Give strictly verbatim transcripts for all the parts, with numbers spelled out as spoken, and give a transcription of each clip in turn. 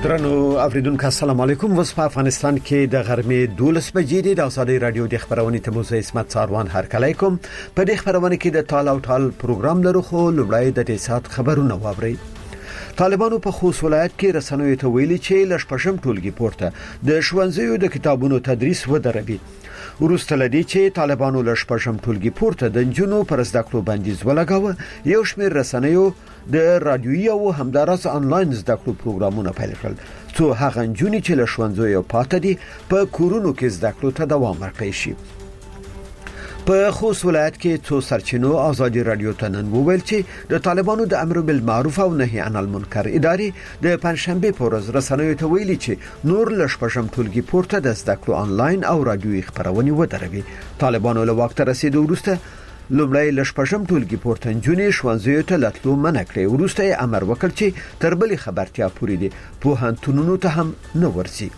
درنو اوریدونکو السلام علیکم. وس په افغانستان کې د غرمې دولس بجې د ازادي رادیو د خبرونې ته موزه اسمت ساروان هرکلی کوم. په دې خبرونه کې د ټال او ټال پروګرام لرو خو لومړی د دې سات خبرونه واوري. طالبانو په خوست ولایت کې رسنیو ته ویلي چې لشپشم ټولګي پورته د ښوونځیو د کتابونو تدریس ودروي. وروسته لدی چې طالبانو لشپشم ټولګي پورته د جنونو پر زده کړو بندیز ولګاوه. یو شمېر رسنیو د رادیوي او همدارس انلاین زده کړو پروګرامونه پیل کړل څو هغه جنونې چې له ښوونځیو پاتې دي په کورونو کې زده کړو ته دوام ورکړي شي. په خوست ولایت کې څو سرچینو ازادي رادیو ته نن وویل چې د طالبانو د امر بالمعروف او نهي عن المنکر ادارې د پنځشنبه په ورځ رسنیو ته ویلي چې نور لشپشم ټولګي پورته د زده کړو انلاین او رادیوي خبرونه ودروي. طالبانو له وخت رسیدو وروسته لومړی لشپشم ټولګي پورته جنې ښوونځیو ته لټلو منع کړی. وروسته امر وکړ چې تر بلې خبرتیا پورې دي پوهنتونونو ته هم نه ورسي.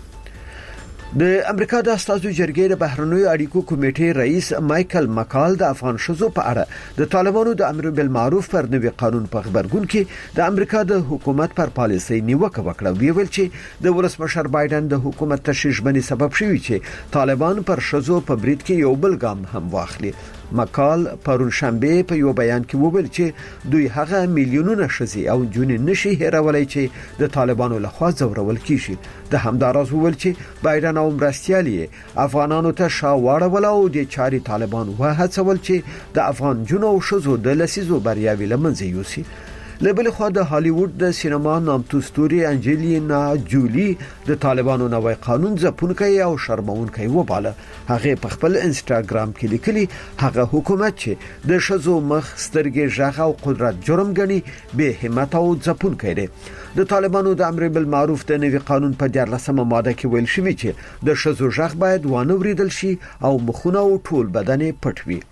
د امریکا د استازو جرګې د بهرنیو اړیکو کمیټې رئیس مایکل مکال د افغان شذو په اړه د طالبانو د امر بالمعروف پر نوي قانون په خبرګون کې د امریکا د حکومت پر پالیسۍ نیوکه وکړه. ویل چې د ولسمشر بایدن د حکومت تشویش باندې سبب شوی چې طالبان پر شذو په برید کې یو بل ګام هم واخلي. مکال پرون شنبه په یو بیان کې وویل چې دوی هغه میلیونونه شذي او جنې نشي هیرولای چې د طالبانو لخوا زورول کیږي. د همداراز وویل چې بایدن او مرستيالي افغانانو ته شاوړول او د چاري طالبان وهڅول چې د افغان جنو او شذو د لسیزو بریاوي لمنځه یوسي. لبل خو د هالیوډ د سینما نامتو ستوري انجلینا جولی د طالبانو نوې قانون ځپونکي او شرمونکي وباله. هغه په خپل انستګرام کې لیکلي هغه حکومت چې د شذو مخ سترګې ژغه او قدرت جرم ګڼي به همت او ځپونکي دی. د طالبانو د امر بالمعروف د نوي قانون په دیارلسمه ماده کې ویل شوی چې د شذو ژغ باید وانه وریدل شي او مخونه او ټول بدن پټ وي.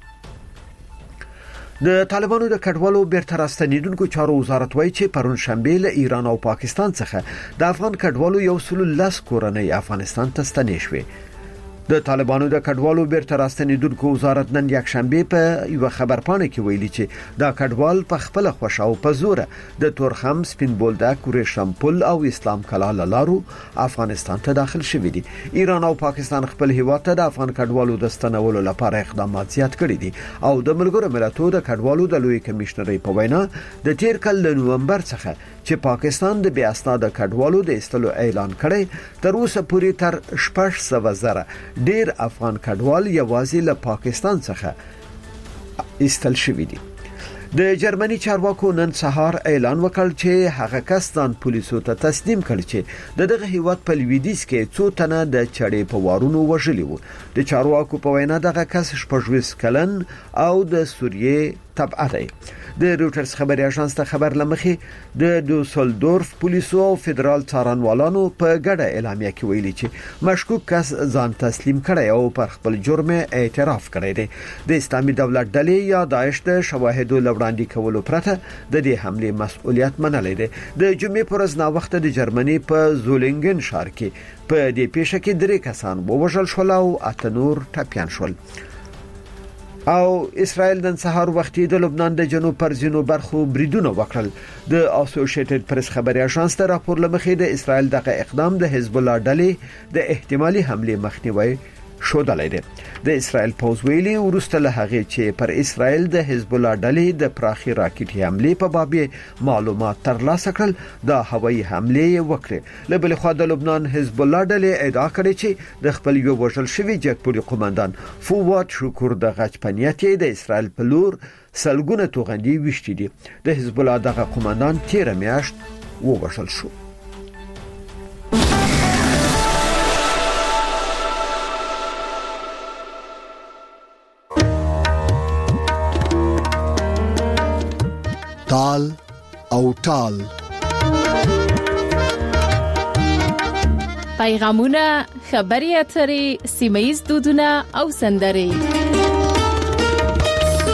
د طالبانو د کډوالو بیرته راستنیدونکو چارو وزارت وایي چې پرون شنبه له ایران او پاکستان څخه د افغان کډوالو یو سل لس کورنۍ افغانستان ته ستنې شوې. د طالبانو د کډوالو بیرته راستنیدونکو وزارت نن یک شنبه په یو خبرپاڼه کې ویلي چې دا کډوال په خپل خوښه او په زور د تورخم سپین بولدک ورشم پل او اسلام کلا لارو افغانستان ته داخل شوي دي. ایران او پاکستان خپل هیواد ته د افغان کډوالو د ستنولو لپاره اقدامات زیات کړي دي او د ملګرو ملتونو د کډوالو د لوی کمشنرۍ په وینا د تیر کال د نومبر څخه چې پاکستان د بیا اسناد کډوالو د استلو اعلان کړي تر اوسه پورې تر شپږ سوه زره ډیر افغان کډوال یوازې له پاکستان څخه استل شوي دي. د جرمني چارواکو نن سهار اعلان وکړ چې هغه کس ځان پولیسو ته تسلیم کړ چې د دغه هیواد په لویدیځ کې څو تنه د چړې په وارونو وژلي وو. د چارواکو په وینا دغه کس شپږ کلن او د سوریې تبع دی. د روټرز خبري اژانس ته خبر لمخې د دوسلدورف پولیسو او فدرال څارنوالانو په ګډه اعلامیه کې ویلي چې مشکوک کس ځان تسلیم کړی او پر خپل جرم اعتراف کړی دی. د اسلامي دولت ډلې یا داعش د شواهدو لوړاندې کولو پرته د دې حمله مسؤلیت منلې ده. د جمعې پر ورځ نا وخت د جرمني په زولینګن ښار کې په دې پیښه کې درې کسان ووژل شول او اته نور ټپيان شول. او اسرائیل نن سهار وختي د لبنان د جنوب پر ځینو برخو بریدونه وکړل. د اسوسییټډ پریس خبري اژانس ته راپور لمخې د اسرائیل دغه اقدام د حزب الله ډلې د احتمالي حمله مخنیوي شودلای دی. د اسرائیل پوز ویلي ورسته له هغه چې پر اسرائیل د حزب الله ډلې د پراخي راکټ حمله په باب معلومات ترلاسه کړل د هوایي حمله وکړه. له بل خوا د لبنان حزب الله ډلې ادعا کړې چې د خپل یو وژل شوی جګپوري قومندان فواد شکور د غچ پنیت د اسرائیل په لور سلګونه توغندي وشتي دي. د حزب الله دغه قومندان تیر میاشت ووژل شو. تال او ټال پیغامونه، خبري اترې، سیمه‌ییز دودونه او سندرې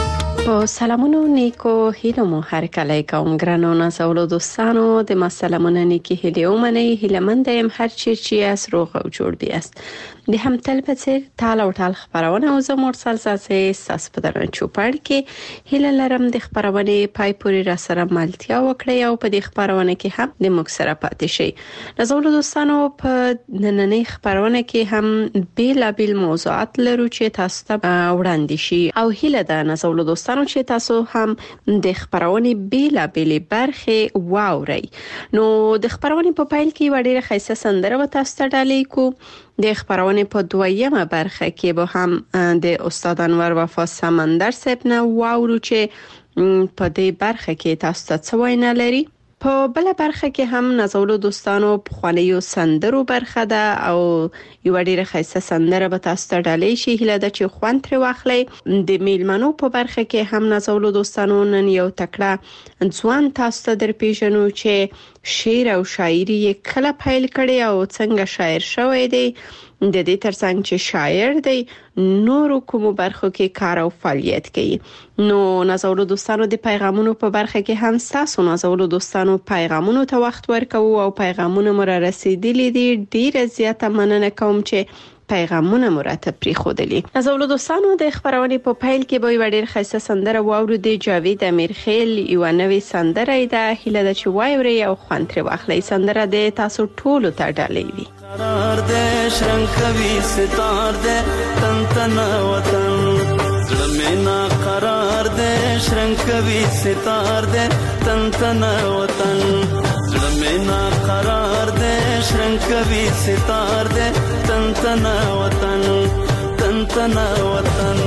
با سلامونو نیکو هیلمو هر کلی کوم ګرانو نازولو دوستانو د مسلمونه نیکی هیلو منی هیلمندم هر چی چی از روغ او جوړ بیاست د هم تل په تال او تال خبرونه او زموږ سلسله ساس په درن چوپړ کې هیله لرم د خبرونه پای پوری را سره ملتیا وکړي او په د خبرونه کې هم د موږ سره پاتې شي نازولو دوستانو په نننۍ خبرونه کې هم بیل بیل موضوعات لرو چې تاسو ته وړاندې شي او هیله ده نازولو دوستانو چې تاسو هم د خبرونه بیل بیل برخه واوري نو د خبرونه په پایل کې وړي خیسه سندره و تاسو ته ډالې کو د خبرونه په دویمه برخه کې به هم د استاد انور وفا سمندر صاحب نه واورو چې په دې برخه کې تاسو ته څه وینا لري په بل برخه کې هم نازولو دوستانو په خوانیو سندرو برخه ده او یو ډیره خیسه سندره به تاسو ته ډالې شي هله د چې خوان تر واخلې د میلمنو په برخه کې هم نازولو دوستانو نن یو تکړه ځوان تاسو ته در پیژنو چې شعر او شاعري کله پیل کړي او څنګه شاعر شوی دی د دې ترڅنګ چې شاعر دی نورو کومو برخو کې کار او فعالیت کوي نو نازولو دوستانو د پیغامونو په برخه کې هم تاسو نازولو دوستانو پیغامونو ته وخت ورکوو او پیغامونه مو را رسیدلي دي ډیره زیاته مننه کوم چې پیغامونه مرتب پری خودلی نازولو دوستانو د خبرونه په پایل کې به وړي خاصه سندره واورو د جاوید امیرخیل یو نوې سندره ده هله د چوایوري او خوانتره واخلې سندره د تاسو ټولو ته ډالې وي قرار دې شرنکوي ستار دې تن تن وطن زلمینا قرار دې شرنکوي ستار دې تن تن وطن زلمینا قرار دې شرنکوي ستار دې تن تن وطن تن تن وطن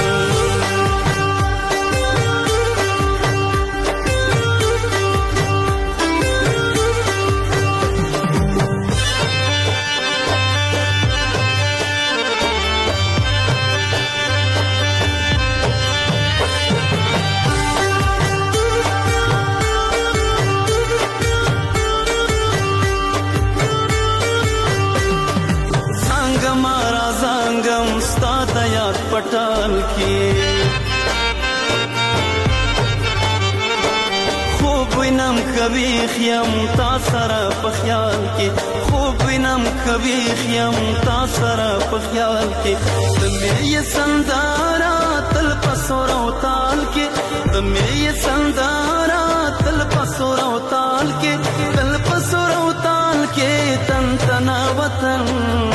पटाल की खूब विनम कभी खियम तासरा पख्याल की खूब विनम कभी खियम तासरा पख्याल की तुम्हें ये संदारा तल पसोरा ताल के तुम्हें ये संदारा तल पसोरा ताल के तल पसोरा ताल के तन तना वतन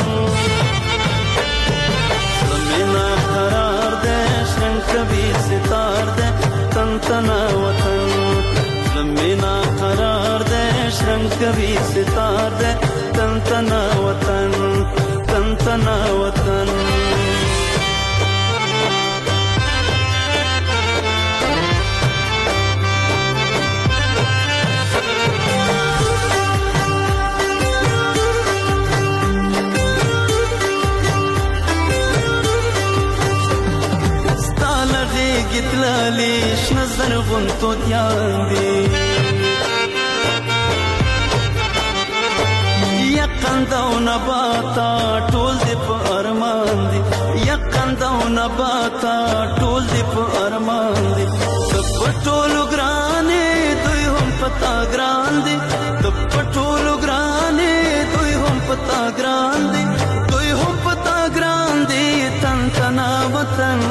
زلمینا قرار دے شرنکوی ستار دے تن تن وطن زلمینا قرار دے شرنکوی ستار دے تن تن وطن تن تن وطن گتلالیش نظر غنتو دیان دی یقن دو نباتا ټول دی په ارمان دی یقن دو نباتا ټول دی په ارمان دی د پټولو ګرانې دوی هم پتا ګران دی د پټولو ګرانې دوی هم پتا ګران دی دوی هم پتا ګران دی تن تنا وطن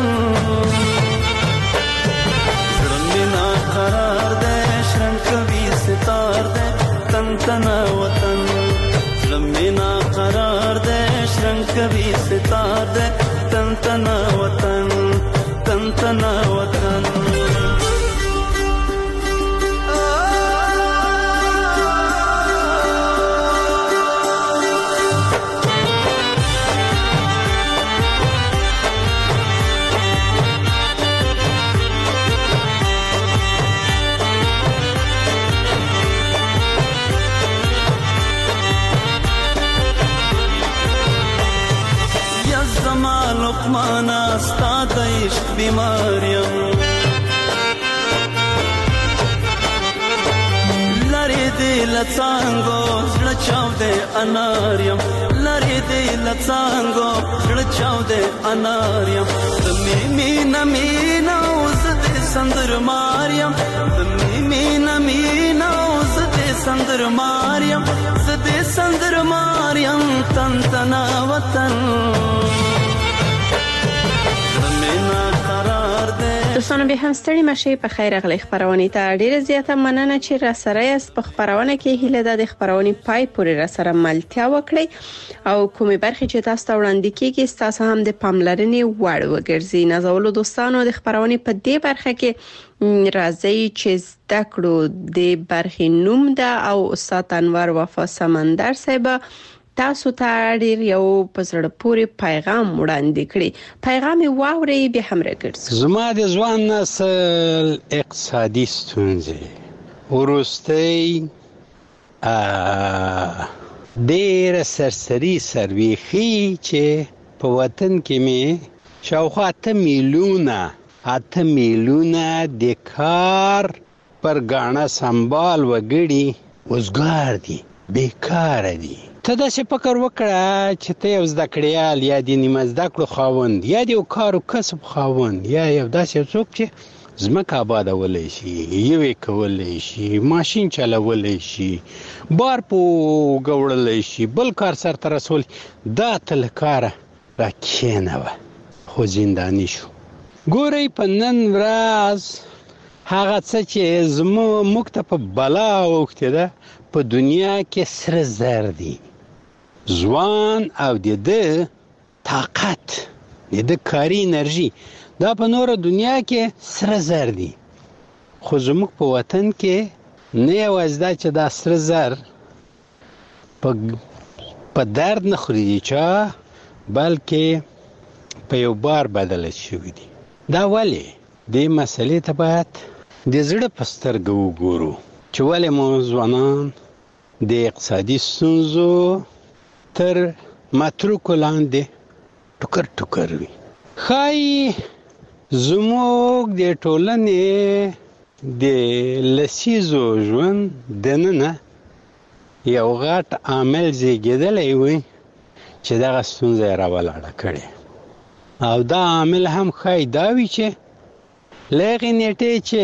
قرار دے شرنکوی ستار دے تن تن وطن زلمینا قرار دے شرنکوی ستار دے تن تن وطن تن تن وطن لقمانا استاد عشق بیماریم لری دی لڅانګو زړه چاو دې اناریم لری دی لڅانګو زړه چاو دې اناریم د می مینا مینا اوس دې سندر ماریم مینا مینا زده سندر ماریم زده سندر ماریم تن تنا وطن زمینا قرار ده. دوستانو به هم ستړي مشه په خیر غلې خبرونه ته ډیره زیاته مننه چې را سره است په خبرونه کې هیله ده د خبرونه پای پورې را سره ملتیا وکړي او کومې برخې چې تاسو ته وړاندې کیږي تاسو هم د پاملرنې وړ وګرځي. نازولو دوستانو د خبرونه په دې برخه کې راځي چې زده کړو د برخې نوم ده او استاد انور وفا سمندر صاحب تاسو ته ډیر یو پزړه پورې پیغام وړاندې کړی. پیغام واوري به هم راګرځي. زما د ځوان نسل اقتصادي ستونزې ورستۍ ډیر سرسري سرويخي چې په وطن کې می شاوخوا اته میلیونه اته میلیونه د کار پر غاڼه سنبال وګړي وزګار دي بیکار دي. ته دا څه فکر وکړه چې ته یو زده کړیال یا د نیمه زده کړو خاوند یا د کارو کسب خاوند یا یو داسې څوک چې زمکه آبادولای شي یوې کولای شي ماشين چلولای شي بار پو غوړلای شي بل کار سره رسول دا تل کار راکینه خو زندانی شو. ګورې په نن ورځ هغه څه چې زمو مکتب بلا وخته ده په دنیا کې سره زر دي ځوان او د دې طاقت د دې کاری انرژي دا په نور دنیا کې سره زر دي خو زموږ په وطن کې نه یوازې چې دا سره زر په په درد نه خوري چا بلکې په یو بار بدل شوی دي. دا ولی دې مسلې ته باید د زړه پسترګو وګورو چې ولې مو ځوانان د اقتصادي ستونزو تر متروکو لاندې ټوکر ټوکر وي. خای زموږ د ټولنې د لسیزو ژوند دننه یو غټ عامل زیږیدلی وي چې دغه ستونزه راولاړه کړې او دا عامل هم خای دا وي چې لغې نیټې چې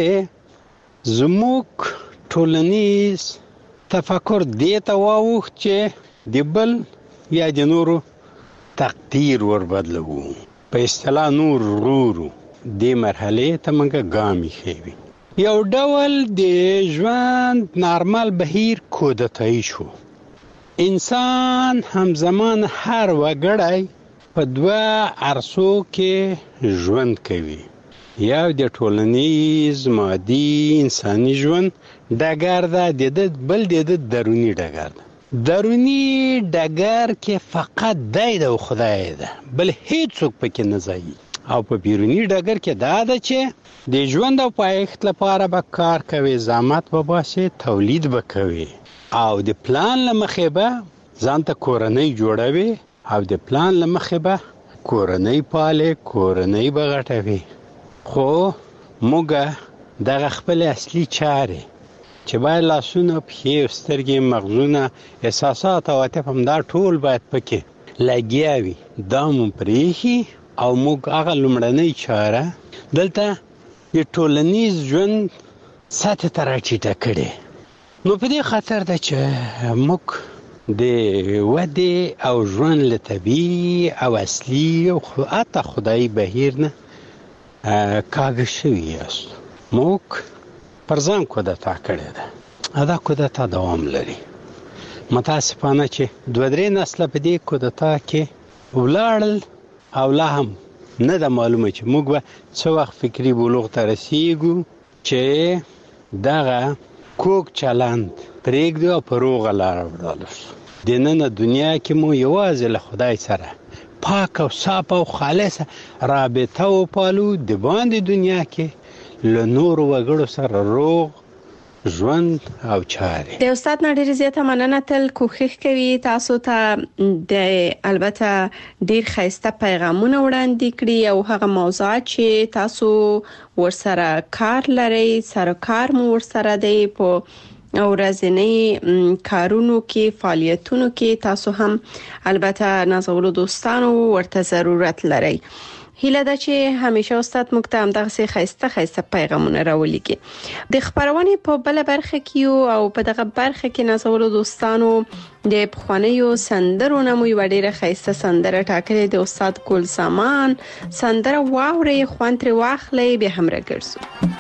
زموږ ټولنیز تفکر دیتا واوخ چې د بل یا د نورو تقدیر ور بدلو په اصطلاح نور ورورو د مرحله ته منګه ګامي خېوي. یو ډول د ژوند نارمل بهیر کودتای شو. انسان همزمان هر وګړی په دوه عرصو کې ژوند کوي. یو د ټولنیز مادي انساني ژوند ډګر ده د بل د درونی ډګر ده. درونی ډګر کې فقط دای د خدای ده بل هیڅ څوک پکې نه ځي او په بیرونی ډګر کې دا ده چې د ژوند او پایښت لپاره به کار کوي زحمت به باسي تولید به کوي او د پلان لمخې به ځان ته کورنۍ جوړوي او د پلان لمخې به کورنۍ پاله کورنۍ به غټوي. خو موږ دغه خپل اصلي چاره چې باید لاسونه پښې سترګې مغزونه احساسات او عاطفه هم دا ټول باید پکې لګیاوي دا مو پریخي او موږ هغه لومړنۍ چاره دلته د ټولنیز ژوند سطح ته راټیټه کړې. نو په دې خاطر ده چې موږ د ودې او ژوند له طبیعي او اصلي او حتی خدایي بهیر نه کاږه شوي یاست. موږ پر ځان کودتا کړې ده. دا کودتا دوام لري. متاسفانه چې دوه درې نسله په دې کودتا کې ولاړل او لا هم نه ده معلومه چې موږ به څه وخت فکري بلوغ ته رسیږو چې دغه کوک چلند پرېږدو او په روغه لاره ولاړ شو. د نن دنیا کې مو یوازې له خدای سره پاک او صاف او خالصه رابطه وپالو د باندې دنیا کې له نور وګړو سره روغ ژوند او چارې. د استاد نړۍ زیاته مننه تل کوښښ کوي تاسو ته د البته ډیر خاصه پیغامونه وړاندې کړي او هغه موضوعات چې تاسو ورسره کار لري سره کار مو ورسره دی په ورځنی کارونو کې فعالیتونو کې تاسو هم البته نازولو دوستانو ورته ضرورت لري. هیله ده چې همیشه استاد موږ ته همدغه سي خسته خسته پیغامونه راولېږي. د خبرونه په بل برخه کې او په دغه برخه کې نازولو دوستانو د پخوانیو سندرو نمو یو ډیره خسته سندره ټاکلې د استاد ګل سامان سندره واوري خوانتري واخلې به هم راګرځو.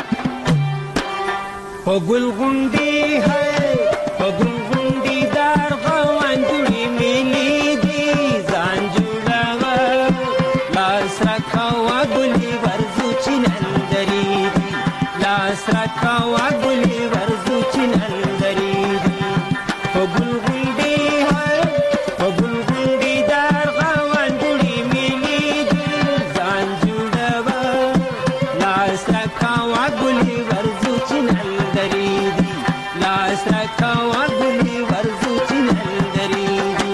په ګل غونډي هي په ګل غونډي دار غوان جوړي ملي دي ځان جوړاوه لاس راکاوه ګلي ورزو چنندري دي لاس راکاوه ګلي ورزو چنندري دي په ګل غونډي هي په ګل غونډي دار غوان جوړي ملي دي ځان جوړاوه لاس راکاوه ګلي ورزو چنندري دي لاس راکاوه ګلي ورزو چنندري دي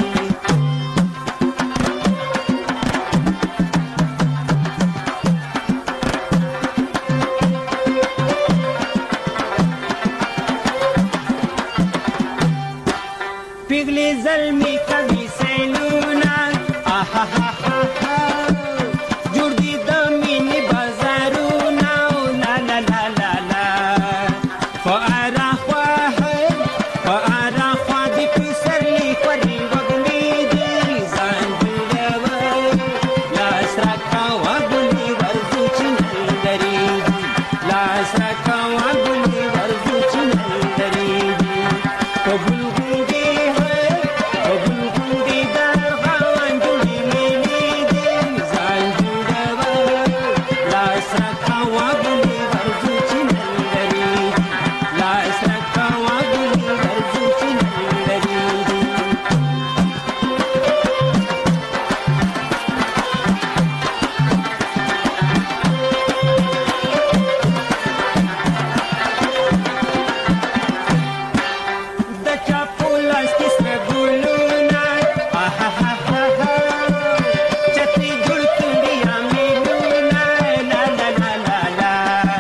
پیغلی زلمی کوي سیلونه آها ها ها ها جوړ دي د مینې بازارونه لا لا لا لا لا فارا خوا فارا خوا دې پسرلی کوي وګړي دي ځان جوړاوه لاس راکاوه ګلي ورزو چنندري دي لاس راکاوه ګلي ورزو چنندري دي په ګل غونډي هي په ګل غونډي دار غوان جوړي ملي دي ځان جوړاوه لاس راکاوه ګلي ورزو چنندري دي لاس راکاوه ګلي ورزو چنندري دي د چا په لاس کې سره ګلونه آها ها ها ها چتې جوړ کړي امیلونه لا لا لا لا لا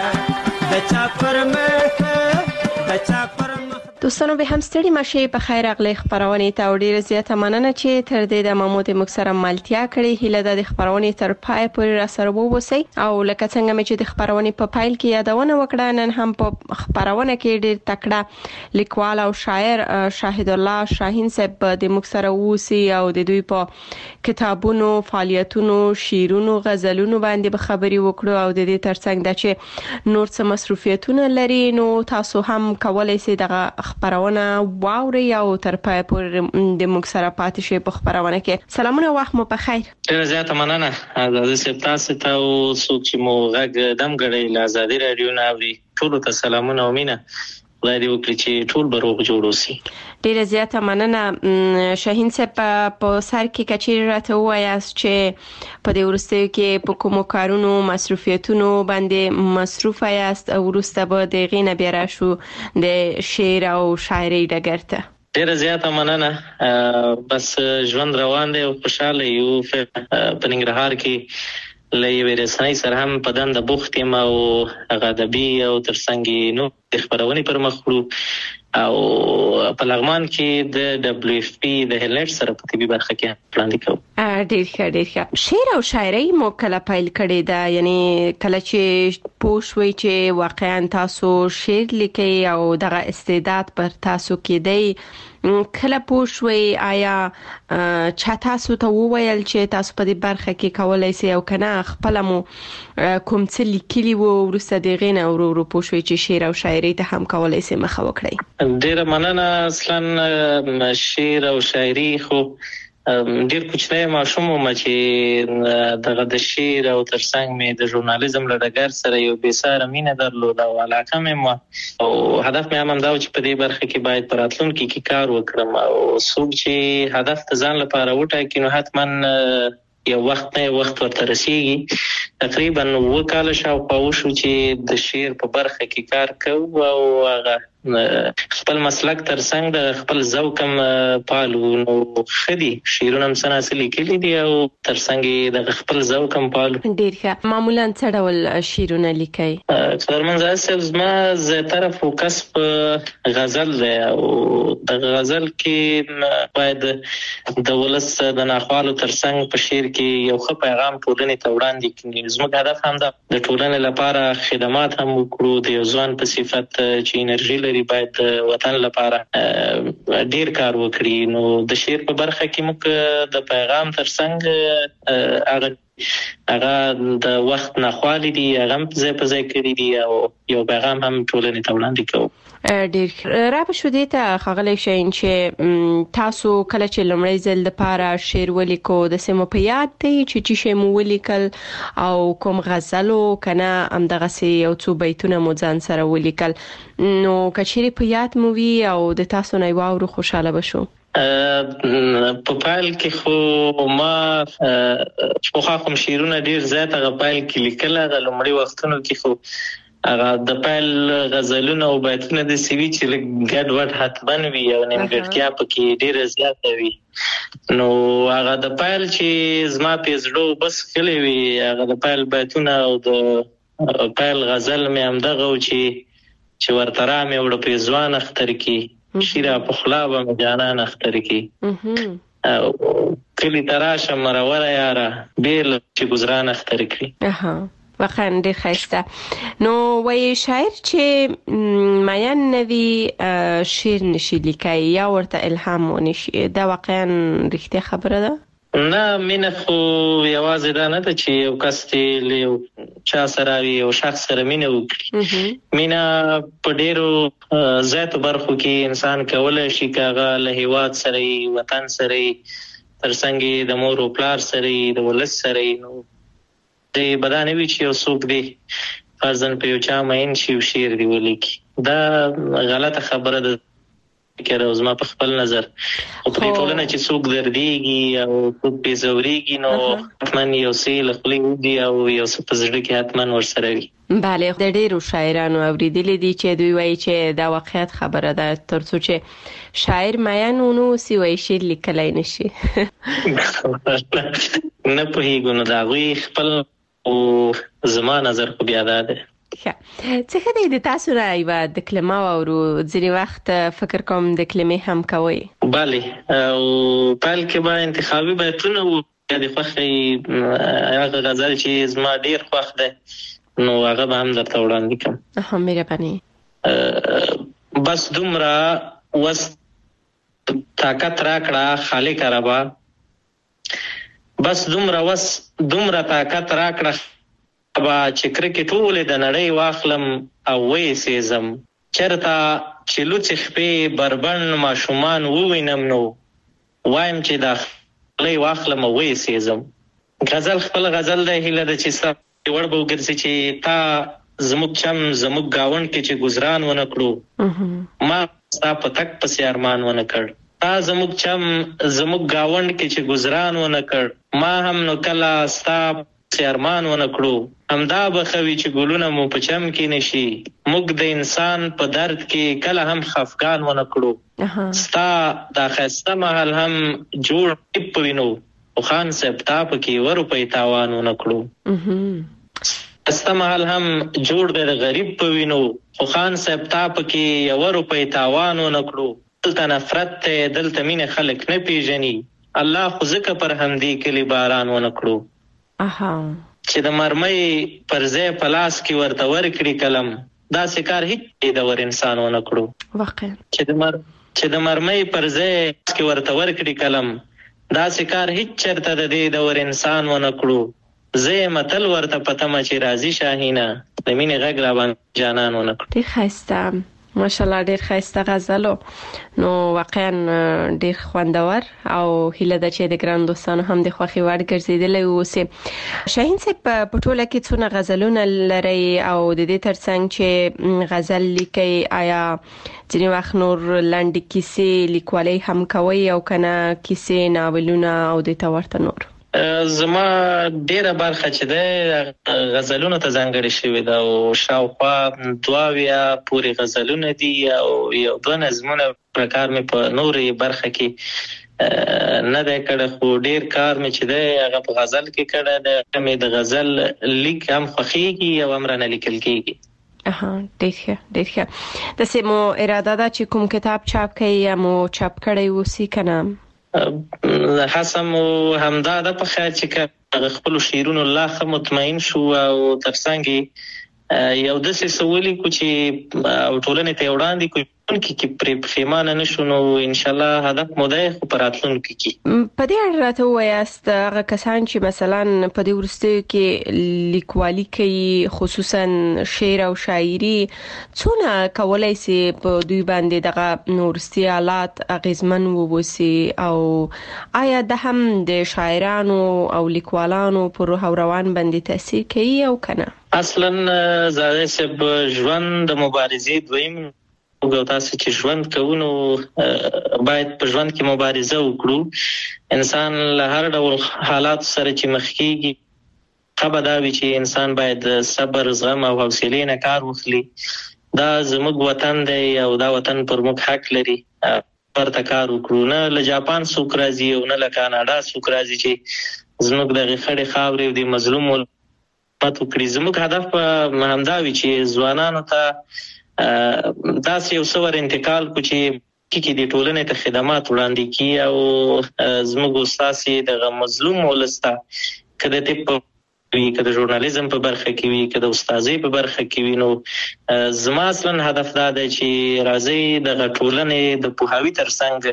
د چا پر مخ د چا پر مخ دوستانو به هم ستړي مشه په خیر اغلی خبرونه ته ډیره زیاته مننه چې تر دې د محمود مکسره ملتیا کړي. هیله ده د خبرونه تر پای پورې را سره ووسی او لکه څنګه مې چې د خبرونه په پایل کې یادونه وکړه نن هم په خبرونه کې ډیر تکړه لیکوال او شاعر شاهد الله شاهین صاحب د مکسره ووسی او د دوی په کتابونو فعالیتونو شعرونو غزلونو باندې به خبري وکړو او د دې ترڅنګ د چې نور څه مصروفیتونه لري نو تاسو هم کولای شئ دغه خبرونه واوري او تر پای پورې د مکسره پاتې شئ په خبرونه کې. سلامونه وخت مو په خیر. ډیره زیاته مننه د سپتاسه ته او څوک چې مو غږ دم غړي لازادي رادیو ناوړي ټول ته سلامونه او مینه خدای دې وکړي چې ټول به روغ جوړ وسی. ډیره زیاته مننه شاهین صاحب په سر کې کچیر راته وایاست چې په دې ورستیو کې په کوم کارونو مصروفیتونو باندې مصروف یاست او ورسته به د غینه بیا راشو د شعر او شاعري ډګر ته. ډیره زیاته مننه بس ژوند روان دی او خوشاله یو په ننګرهار کې لې ورسنۍ سره هم په دند بوخت یم او هغه ادبي او ترڅنګ نو خبرونه پر مخ وړو او په لغمان کې د دبليو اف پی د هیلټ سره په طبي برخه کې پلان وکړو. ډیر ښه ډیر ښه. شعر او شاعري مو کله پیل کړی دا یعنی کله چې پوښوي چې واقعا تاسو شعر لیکي او دغه استعداد پر تاسو کې دی کله پوښوي آیا چا تاسو ته وویل چې تاسو په دې برخه کې کولای شئ او کنه خپل مو کوم څه لیکلي وو ورسته دغه نه ورو ورو پوښوي چې شعر او شاعري ته هم کولای شئ مخه وکړئ. ډیره مننه. اصلا شعر او شاعري خو ډیر کوچنی ماشوم ما چې دغه د شعر او ترڅنګ مې د ژورنالیزم له ډګر سره یو بیساره مینه درلوده او علاقه مې ما او هدف مې هم دا و چې په دې برخه کې باید پر راتلونکي کې کار وکړم او څوک چې هدف ته ځان لپاره وټاکي نو حتما یو وخت نه وخت ورته رسیږي. تقریبا وکاله شاوخوا وشو چې د شعر په برخه کې کار کوو او هغه خپل مسلک ترڅنګ د خپل ذوق هم پالو نو خدي شیرونه هم سناسلی کلی دی او ترڅنګ د خپل ذوق هم پالو. ډیر ښه. معمولا څه ډول شیرونه لیکي؟ خبرمن زاسب زما زیاتره فوکس په غزل دی او د غزل کې باید د ولس د ناخوالو ترڅنګ په شعر کې یو ښه پیغام ټولنې ته وړاندې کړي. زموږ هدف هم ده د ټولنې لپاره خدمات هم وکړو. د یو ځوان په صفت چې انرژي لري باید وطن لپاره ډیر کار وکړي. نو د شعر په برخه کې موږ د پیغام ترڅنګ هغه هغه د وخت ناخوالي دي هغه هم ځای په ځای کړي دي او یو پیغام هم ټولنې ته وړاندې کوو. ډیر را به شو دې ته ښاغلی شاهین چې تاسو کله چې لومړی ځل دپاره شعر ولیکو داسې مو په یاد دی چې څه شی مو ولیکل او کوم غزل و که نه همدغسې یو څو بیتونه مو ځان سره ولیکل؟ نو که چیرې په یاد مو وي او د تاسو نه یې واورو خوشحاله به شو. په پایل کې خو ما پخوا کوم شعرونه ډیر زیات هغه پایل کې لیکل. هغه لومړي وختونو کې خو هغه د پایل غزلونه او بیتونه د سیوی چې لږ ګډ وډ حتمن وي او نیمګړتیا پکې ډیره زیاته وي. نو هغه د پایل چې زما په زړه بس کلی وي هغه د پایل بیتونه او د پایل غزل مې همدغه و چې چې ورته را مې وړه په ځوان اختر کې شیره په خلا به جانان اختر کې کلی تراشه مروره یاره بیل چې گزران اختر کې. واقعا ډیر ښایسته. نو وایي شاعر چې میان نوي شعر نشي لیکي یا ورته الهام ونشي، دا واقعا رښتیا خبره ده؟ نه، مینه خو یوازې دا نه ده چې یو کس ته یو چا سره وي یو شخص سره مینه وکړي. مینه په ډیرو زیاتو برخو کې انسان کولی شي که هغه له هیواد سره یي، وطن سره یي، ترڅنګ د مور او پلار سره یي، د ولس سره یي. نو د بدانه وی چې یو څوک دی فرضاً په یو چا مین شي او شعر دی ولیکي، دا غلطه خبره ده کړه زما په خپل نظر. او په ټولنه چې څوک درديږي او څوک بيزوريږي نو حتمن یو څه لخلې ودی او یو څه په زړه کې حتمن ورسره وي. بله، د ډیرو شاعرانو اوریدلې دي چې دوی وایي چې دا واقعیت خبره ده، ترڅو چې شاعر میان ونو سی وایي شعر لیکلای نشي. نه پوهیږو نو دا غوي خپل او زما نظر خو بیا ده. څه دی د تاسو را یو د کلمه واورو؟ ځینې وخت فکر کوم د کلمې هم کوي. بله، او پهل کې به انتخابي بیتونه و د خوښۍ هغه غزل چې زما ډیر خوښ دی نو هغه به هم درته وړاندې کړم. ها، مهرباني. بس دومره وس طاقت راکړه خالق ربا، بس دومره وس دومره طاقت راکړه با چې کرکټ ټول د نړۍ واخلم او وې سیزم، چرته چې لوڅ خپې بربند ماشومان ووینم نو وایم چې دا خلې واخلم او وې سیزم. غزل خپل غزل د هیله د چې سره ور به وګرځي چې تا زموږ چم زموږ گاوند کې چې گزاران ونه کړو، ما ستا په تک پسې ارمان ونه کړ. تا زموږ چم زموږ گاوند کې چې گزاران ونه کړ، ما هم نو کله ستا ارمان ونه کړو. همدا بخوي چې ګلونه مو په چم کې نشي، موږ د انسان په درد کې کله هم خفقان ونه کړو. ستا دا خسته محل هم جوړ پوینو او خان صاحب تا پکې ورو په تاوان ونه کړو. خسته محل هم جوړ د غریب پوینو او خان صاحب تا پکې ورو په تاوان ونه کړو. دلته نفرت ته دلته مینه خلک نه پیژني، الله خو ځکه پر همدې کلی باران ونه کړو. اها، چې د مرمۍ پر ځای په لاس کې ورته ورکړي قلم، دا سکار هیڅ د ور انسان ونه کړو. واقعا چې د مر چې د مرمۍ پر ځای کې ورته ورکړي قلم، دا سکار هیڅ چرته د دې د ور انسان ونه کړو. زه متل ورته پتمه چې راضي شاهینه د مینې غږ را باندې جانان ونه کړو. ډېر ښایسته، ماشاءالله ډېر ښایسته غزلو. نو واقعا ډېر خوندور او هیله ده چې د ګران دوستانو هم د خوښې وړ ګرځېدلی اوسي. شاهین صاحب په ټوله کې څونه غزلونه لرئ او د دې ترڅنګ چې غزل لیکئ، آیا ځینې وخت نور لنډې کیسې لیکوالۍ هم کوئ او که نه کیسې، ناولونه او دې ته ورته نور؟ زما ډیره برخه چې ده غزلونو ته ځانګړې شوې ده او شاوخوا دوه اویا پورې غزلونه دي او یو دوه نظمونه پرکار مې په نورې برخه کې نه دی کړی، خو ډیر کار مې چې دی هغه په غزل کې کړی دی. مې د غزل لیک هم خوښېږي او هم رانه لیکل کېږي. اها ډیر ښه ډیر ښه. داسې مو اراده ده چې کوم کتاب چاپ کړئ یا مو چاپ کړی اوسي که نه؟ حسم همدا ده په خیر چې خپل شعرونو لا ښه مطمئن شو او ترڅنګ یو داسې څه ولیکو چې ټولنې ته یې وړاندې کړو کې پرې پښیمانه نه شو، نو انشاءالله هدف مو دی خو په راتلونکي کې. په دې اړه راته ووایاست هغه کسان چې مثلا په دې وروستیو کې لیکوالي کوي خصوصا شعر او شاعري څونه کولی سي په دوی باندې دغه وروستي حالات اغیزمن ووسي او آیا د هم د شاعرانو او لیکوالانو په روح او روان باندې تاثیر کوي او کنه؟ اصلا زاده صاحب ژوند د مبارزې دویم او تاسو چې ژوند کوو نو باید په ژوند کې مبارزه وکړو. انسان له هر ډول حالات سره چې مخ کېږي خبر دا وي چې انسان باید صبر زغم او حوصله نه کار واخلي. دا زموږ وطن دی او دا وطن پر موږ حق لري پرته کار وکړو. نه له جاپان څوک راځي او نه له کاناډا څوک راځي چې زموږ د خړې خاورې او د مظلوم ملت وکړي. زموږ هدف په همدا وي چې ځوانانو ته داسې یو څه ور انتقال کو چې کې د ټولنې ته خدمات وړاندې کړي او زموږ استاد د مظلوم ولسته کده ته وی کده ژورنالیزم په برخه کې وی کده استادۍ په برخه کې وی نو زما اصلا هدف دا دی چې راځي د ټولنې د پوهاوی ترڅنګ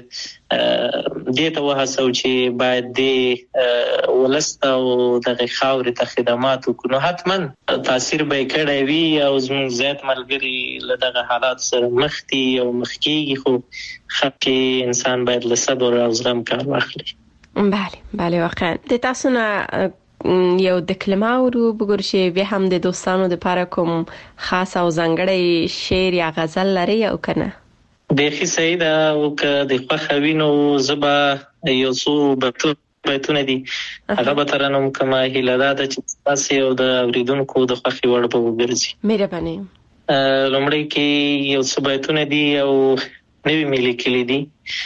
دې ته وهڅو چې باید د ولست او د خاورې ته خدمات وکړو. حتما تاثیر به کړی وي او زموږ زیات ملګري له دغه حالات سره مخ دي او مخ کېږي، خو خپې انسان باید له صبر او زغم کار واخلي. بله بله واقعا. د تاسو نه یو د کلمه ورو بګور شي به هم د دوستانو د لپاره کوم خاص او ځانګړی شعر یا غزل لري او کنه؟ بخي سیدا او که د خوښوینو زبا یو څو بیتونه دي هغه به ترنم کما هیله ده چې تاسو یو د اوریدونکو د خوښي وړ په وګرځي. مهرباني. لومړی کې یو څو بیتونه دي او نوی ملي کلی دي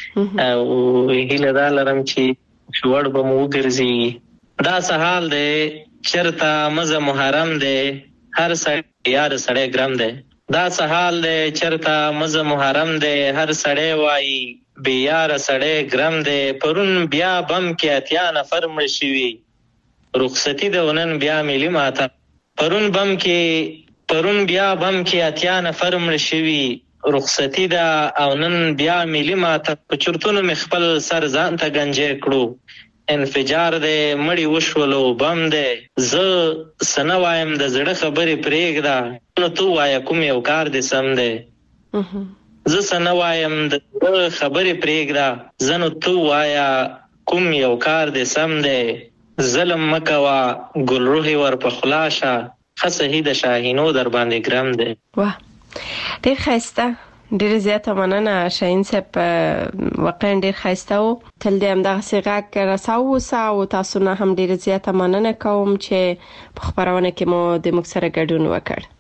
او هیله ده لرم چې وړ به مو وګرځي. دا سحال دی چرتا مزه محرم دی هر سړی یار سړی ګرم دی. دا سحال دی چرتا مزه محرم دی هر سړی وای بی یار سړی ګرم دی. پرون بیا بم کې اتیا نفر مړ شوي رخصتی د ونن بیا ملي ماته. پرون بم کې پرون بیا بم کې اتیا نفر مړ شوي رخصتی دا او نن بیا ملي ماته. په چرتونو مې خپل سر ځان ته گنجې کړو انفجار دی مړی وشولو بم دی. زه سنه وایم د زړه خبرې پرېږده نو تو وایه کوم یو کار دی سم دی. زه سنه وایم د زړه خبرې پرېږده زه نو تو وایه کوم یو کار دی سم دی. ظلم مکوه ګل روحي ور په خلا شه ښه صحیح د شاهینو در باندې ګرم دی. واه ډېر ښایسته. ډېر زیاته مننه شاهین صاحب، واقعا ډېر ښایسته و. تل دې همدغسې غږ رساو اوسه او تاسو نه هم ډېره زیاته مننه کوم چې په خپرونه کې مو د موږ سره ګډون وکړ.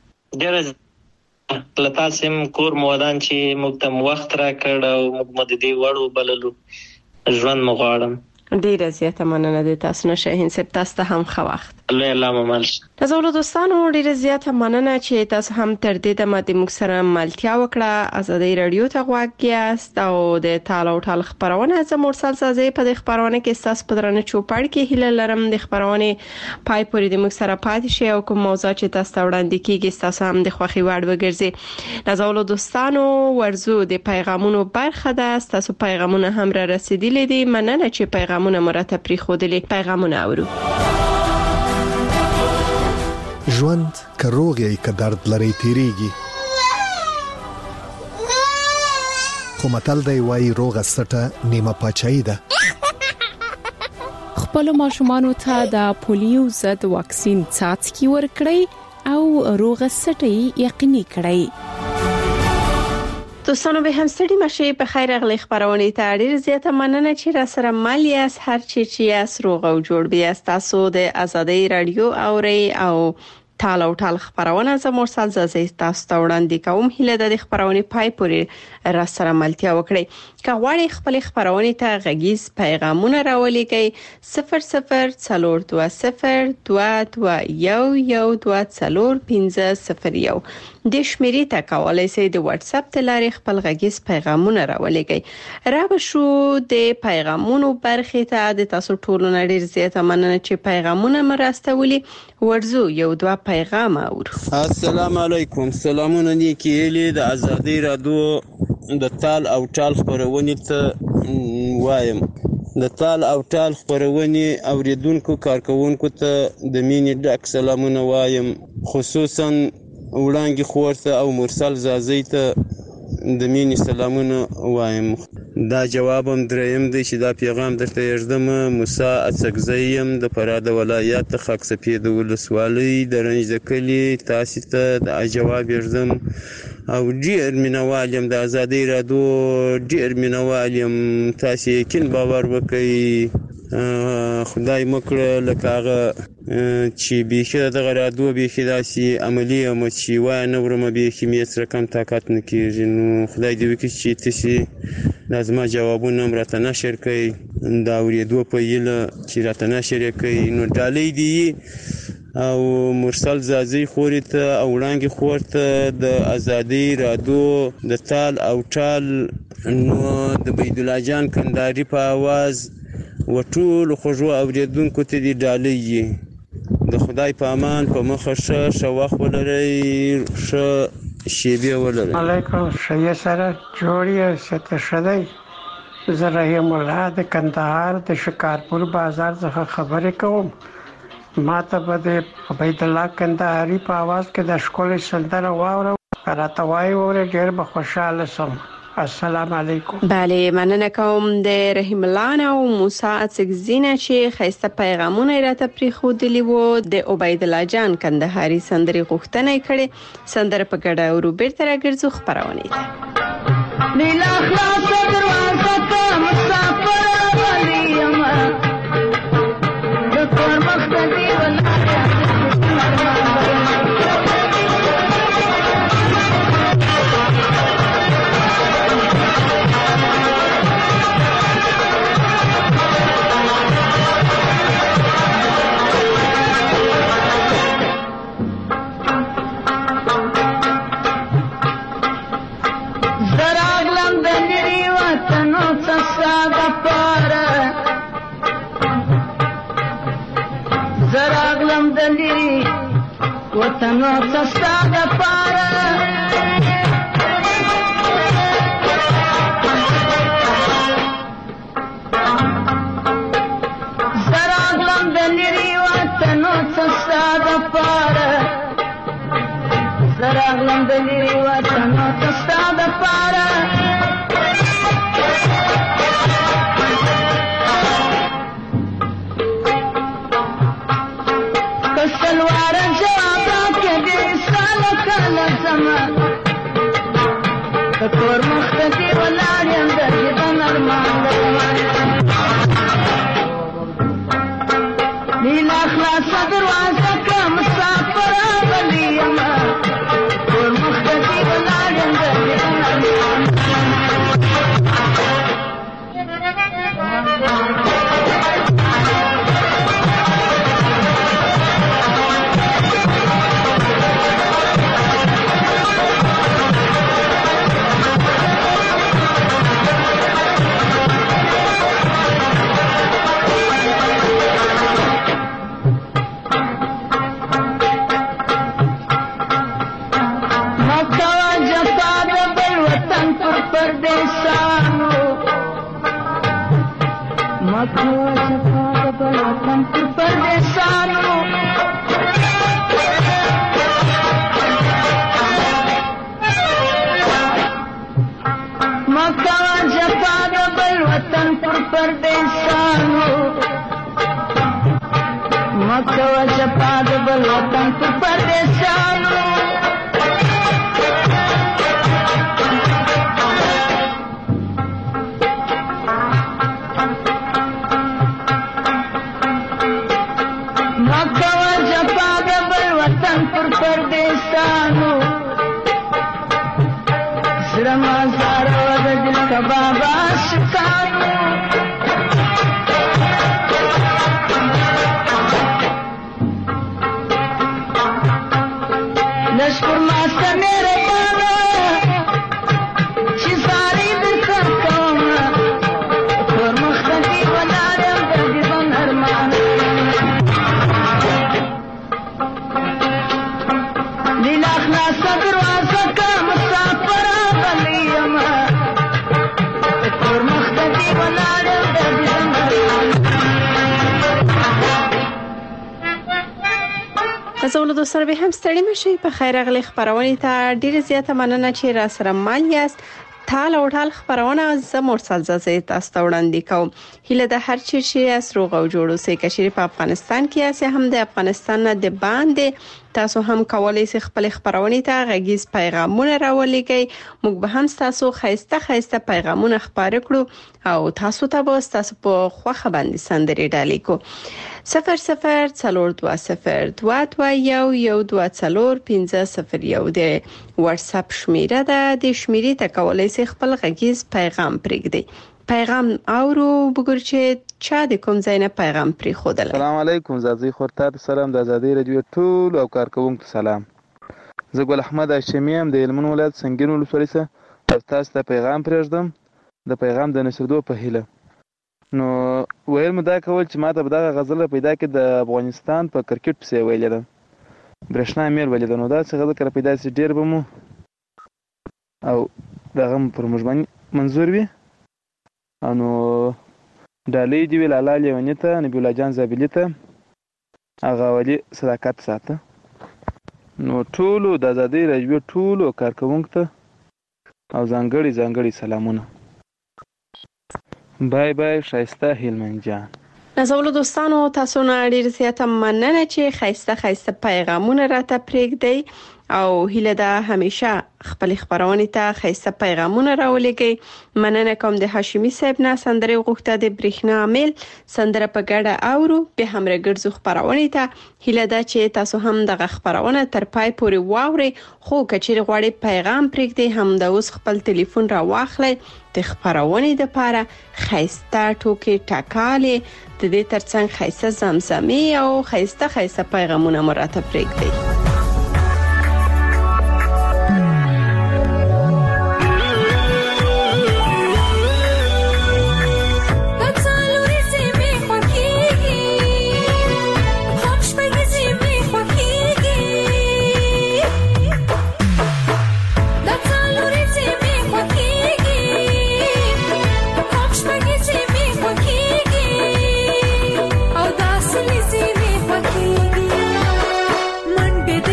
ډېره له تاسو هم کور مو ودان چې موږ ته وخت راکړ او موږ مو د دې وړ وبللو. ژوند مو غواړم. ډیره زیاته مننه د تاسو نه شاهین صاحب. تاسو ته هم ښه وخت. الله الله ممل. تاسو له دوستانو ډیره زیاته مننه چې تاسو هم تر دې دمه د موږ سره ملتیا وکړه. ازادي رادیو ته غوږ یاست او د تاله او ټال خبرونه زموږ مرسل سازي په د خبرونه کې تاسو په درنه چوپړ کې هیله لرم د خبرونه پای پورې د موږ سره پاتې شي او کوم موضوع چې تاسو ته وړاندې کیږي تاسو هم د خوخي وړ وګرځي. تاسو له دوستانو ورزو د پیغامونو برخه ده. تاسو پیغامونه هم را رسیدلي دي. مننه چې پیغامونه مرته پری خودلې. پیغامونه اورو. ژوند که روغ یې که درد لري تیریږي، خو متل دی وایي روغه سټه نیمه پاچاهي ده. خپل ماشومانو ته د پولیو ضد واکسین څاڅکي ورکړئ او روغه سټه یقیني کړئ. دوستانو به هم ستړي مشه په خیر اغلی خبرونه ته ډیر زیاته مننه چې را سره مل یاست هر چی چې یاست روغ او جوړ بیاست. تاسو د آزادۍ رادیو اوري او تال او تال خبرونه زموږ مرسل زازي تاسو ته وړاندې کوم. هیله د خبرونه پای پورې را سره ملتیا وکړي. که غواړئ خپل خبرونه ته غږیز پیغامونه راولېږئ صفر صفر څلور دوه صفر دوه دوه یو یو دوه څلور پنځه صفر یو د شمیرې ته کولای شئ د واتس اپ ته لارې خپل غږیز پیغامونه راولېږئ. را به شو د پیغامونو برخې ته د تاسو ټولو نه ډیر زیاته مننه چې پیغامونه مراستولي. ورزو یو دوه پیغام اورو. السلام علیکم. سلامونه نیکی الی د آزادۍ رادیو د تال او ټال خبرونه ته وایم. د تال او ټال خبرونه اوریدونکو کارکونکو ته د مینې ډک سلامونه وایم، خصوصا وړاندې خورته او مرسل زازي ته د مینې سلامونه وایم. دا جوابم دریم دی چې دا پیغام درته یږدم. موسی اڅکزیم د فراه د ولایت خاک سپید ولسوالۍ د رنج د کلی تاسو ته د جواب یږدم او ډیر مینوال یم د آزادۍ رادیو، ډیر مینوال یم. تاسو یقین باور وکړئ خدای مکړه لکه هغه چې بیخي دغه رادیو بیخي داسې عملي یم چې وایه نه ورمه بیخي مې هېڅ رقم طاقت نه کېږي. نو خدای دې وکړي چې تاسې دا زما جوابونه هم راته نشر کړئ، د اورېدو په هیله چې راته نشر یې کړئ. نو ډالۍ دې او مرسل زازي خورې ته او وړانګې خور ته د آزادۍ رادیو د تال او ټال نو د بيدالله جان کندهاري په اواز و ټولو خوږو اورېدونکو ته دې ډالۍ. د خدای په امان په مخه ښه ښه وخت ولرئ، ښه شیبې ولرئ. علیکم. ښه سره جوړ یې ست شدی. زه رحیم الله د کندهار د شکارپور بازار څخه خبرې کوم. ما ته به د عبیدالله کندهاري په اواز کې د ښکلې سندره واوره راته وایي وره ډېر به خوشحاله شم. السلام علیکم. بله مننه کوم د رحیم الله او موسی اڅکزینه چې خسته پیغامونه راته پریښودلي وو. د عبیدالله جان کندهاري سندرې غوښتنه کړې. سندره په ګډه او بیرته راګرځو خبرونه ته. نیلا خلاص دروازه ته مسافر ولیم د کور مخ ته دی وطن سستا د پاره زراغلم د لري وطن سستا د پاره زراغلم د لري وطن سستا د پاره کسلوار کور مختدی ولاریم در جدن ارمان نیلا خلاص دروازه که مسافر ولیم کور مختدی ولاریم در جدن ارمان پردیستانو زړه مازار و د دل کباب عاشقانو لشکر ماسته میرے بانا چی ساری درکر کوم کور مختدی ولارم دردی بن ارمان دل اخلاص دروازه کا مسافر غلیم کور مختدی ولارم دردی بن ارمان. زولو دوستان به هم ستړي مشي په خیر غلي خبرونه ته ډیر زیاته مننه چې را سره مال یاست. تال او ټال خبرونه زه مرسل زازه تاسو ته وړاندې کوم. هله د هر چیر شي اسروغ او جوړو سه کشیر په افغانستان کې اسه هم د افغانستان نه د باندې تاسو هم کولای شئ خپل خبرونه ته غږیز پیغامونه راولېږئ. موږ به هم تاسو خایسته خایسته پیغامونه خبرې کړو او تاسو ته به تاسو په خوخه باندې سندري ډالې کو. صفر صفر څلور دوه صفر دوه دوه یو یو دوه څلور پنځه صفر یو د واتس اپ شمیره ده. د شمیرې ته کولای شئ خپل غږیز پیغام پرېږدئ. پیغام اورو بګور چې چا د کوم ځای نه پیغام پرې خودل. السلام علیکم زازي خورتات سلام د آزادۍ رادیو ټول او کارکونکو سلام. زه ګل احمد هاشمي ام د هلمند ولایت سنگین ولسوالۍ څخه تاسو ته پیغام پرېږدم د پیغام د نشردو په هیله. نو ویل مې دا کول چې ماته به دغه غزل پیدا کې د افغانستان په کرکټ پسې ویلې ده برېښنا مېر ویلې ده نو دا څه غزل کړه پیدا سي ډېر به مو او دغه پر موږ باندې منظور وي انو ډالۍ دی ویل الله لیونی ته نبی الله جان زابلی ته هغه ولي صداقت ساته. نو ټولو د آزادۍ رادیو ټولو کارکونکو ته او ځانګړي ځانګړي سلامونه. بای بای شایسته هلمند جان. نازولو دوستانو تاسو نه ډیر زیاته مننه چې خایسته خایسته پیغامونه راته پرېږدئ او هیله ده همیشه خپل خبرونه ته خایسته پیغامونه راولېږئ. مننه کوم د هاشمي صاحب نه سندره غوښته د برېښنا عامل سندره په ګډه اورو به هم راګرځو خبرونه ته. هیله ده چې تاسو هم دغه خبرونه تر پای پورې واورئ خو کچېرې غواړئ پیغام پرېږدئ هم د اوس خپل ټلیفون را واخلئ د خبرونې لپاره خایسته ټوکې ټکالې د دې ترڅنګ خایسته زمزمې او خایسته خایسته پیغامونه مراتب پرېږدئ. منډه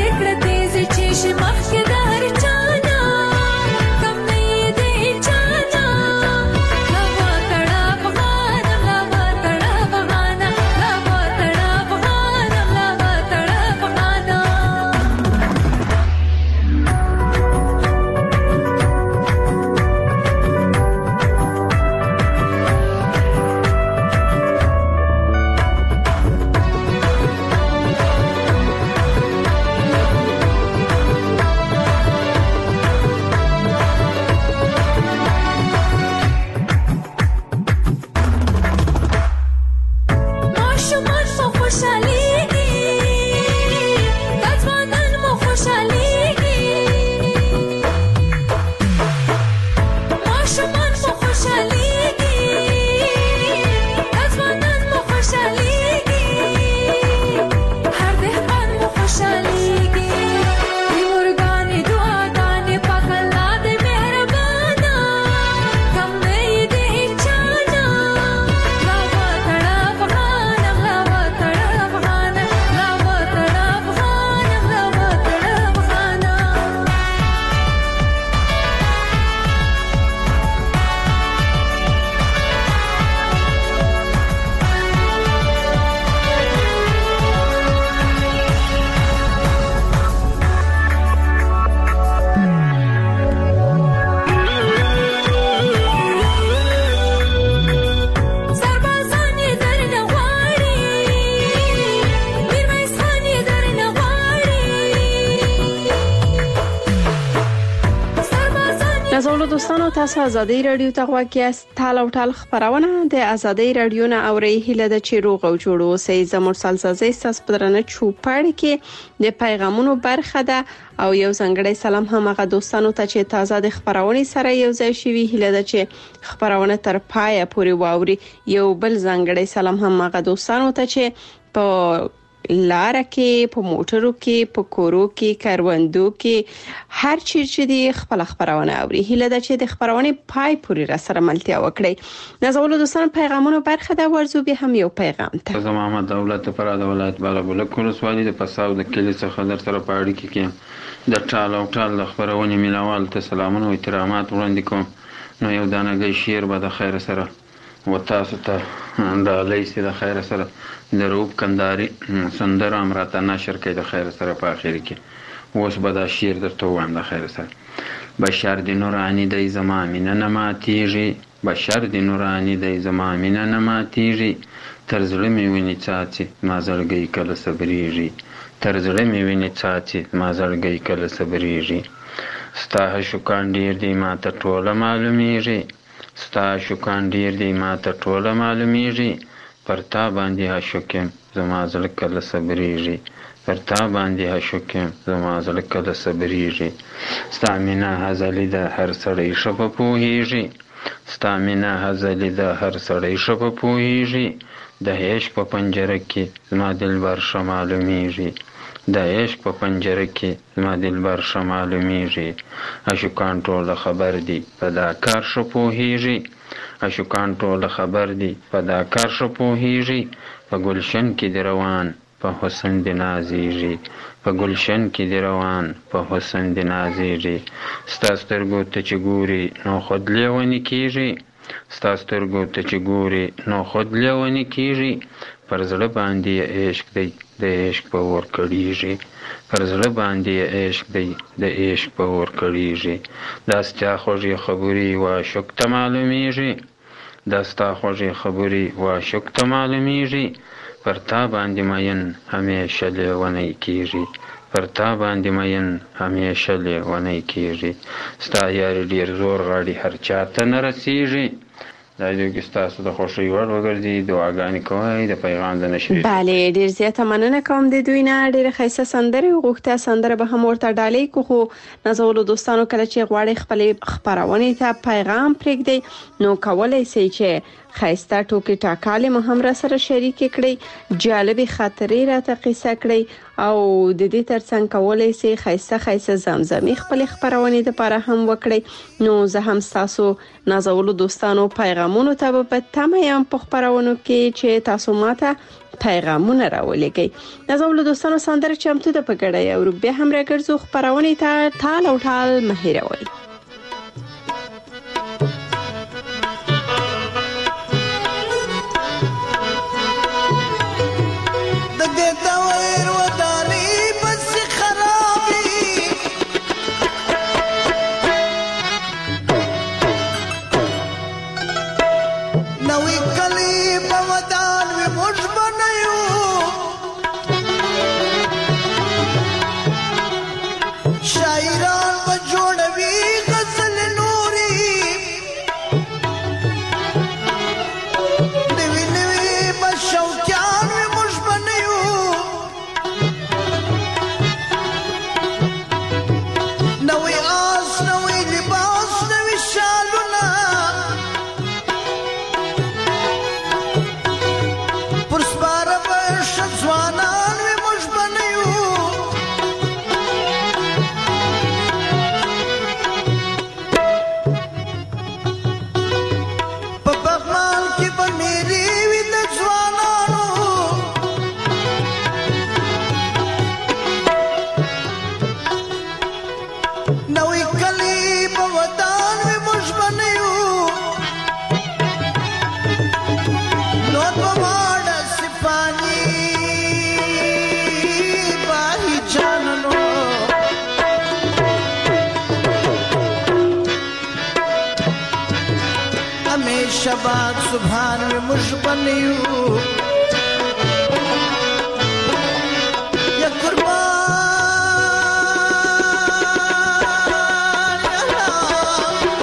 نازولو دوستانو تاسو ازادي رادیو ته غواړئ است تال او تال خبرونه د ازادي رادیو نه اوري هله د چیروغ او جوړو سي زمور سالسازي تاسو پرنه چوپړ کې د پیغامونو برخه ده او یو ځنګړی سلام هم هغه دوستانو ته چې تازه د خبرونه سره یو ځای شوي هله د چې خبرونه تر پایه پورې واوري یو بل ځنګړی سلام هم هغه دوستانو ته چې په لار کې په موټرو کې په کورو کې کاروندو کې هر چیر چې دی خپل خبرونه اوري هله د چې د خبرونه پای پورې را سره ملتیا وکړي نازولو دوستان پیغامونو برخه دا ورزو به هم یو پیغام ته زما محمد دولت پر دولت باغ کول سوالي د پساو د کلی څخه در سره پاړی کې کې د ټال او ټال د خبرونه مینوال ته سلامونه او احترامات وړاندې کوم نو یو دانګي شیر به د خیر سره و تاسو ته د لیسې د خیر سره د روب کنداري سندر امراته نشر کې د خیر سره په اخر کې اوس به دا شیر درته وایم د خیر سره بشر د نورانی د زمامینه نماتیږي بشر د نورانی د زمامینه نماتیږي تر زړه مې ویني چاچی ما زړګي کله صبرېږي تر زړه مې ویني چاچی ما زړګي کله صبرېږي ستا شکان ډیر دی ما ته ټوله معلومیږي ستا شکان ډیر دی ما ته ټوله معلومیږي پر تا باندې عاشقم زما زړه کله صبرېږي پر تا باندې عاشقم زما زړه کله صبرېږي ستا مینه هزلې ده هر سړی ښه په پوهېږي ستا مینه هزلې ده هر سړی ښه په پوهېږي د عشق په پنجره کې زما دلبر ښه معلومیږي د عشق په پنجره کې زما دلبر ښه معلومیږي عاشقان ټوله خبر دي په دا کار ښه پوهېږي عاشقان ټوله خبر دي په دا کار ښه پوهېږي په ګلشن کې د روان په حسن د نازېږي په ګلشن کې د روان په حسن د نازېږي ستا سترګو ته چې ګوري نو خود لیونی کېږي ستا سترګو ته چې ګوري نو خود لیونی کېږي پر زړه باندې عشق دی د عشق په اور کړیږي پر زړه باندې عشق دی د عشق په اور کړیږي دا ستا خوږې خبرې و عاشق ته معلومیږي دا ستا خوږې خبرې و عاشق ته معلومیږي پر تا باندې مین همیشه لیونی کېږي پر تا باندې مین همیشه لیونی کېږي ستا یار ډېر زور غاړي هر چا ته نه رسېږي دا یو کې تاسو د خوشي وړ وګرځي دعاګانې کوي د پیغام د نشر bale ډیر زیاته مننه کوم د دوی نه ډیر خیسه سندره غوښته سندره به هم ورته ډالۍ کوو نازولو دوستانو کله چې غواړي خپل خبرونه ته پیغام پرېږدي نو کولای شي چې خیسته ټوکی ټاکاله مو هم را سره شریک کړئ جالب خاطرې راته قصه کړئ او د دې ترڅنګ کولای شي خیسته خیسته زمزمي خپل خبرونه د لپاره هم وکړئ نو زه هم تاسو نازولو دوستانو پیغامونو ته په تمه یم په خبرونو کې چې تاسو ماته پیغامونه راولېږئ نازولو دوستانو سندره چمتو ده په ګډه او به هم راګرځو خبرونه ته ټال او ټال مهیروي شباب سبحان مشبنيو يا قربان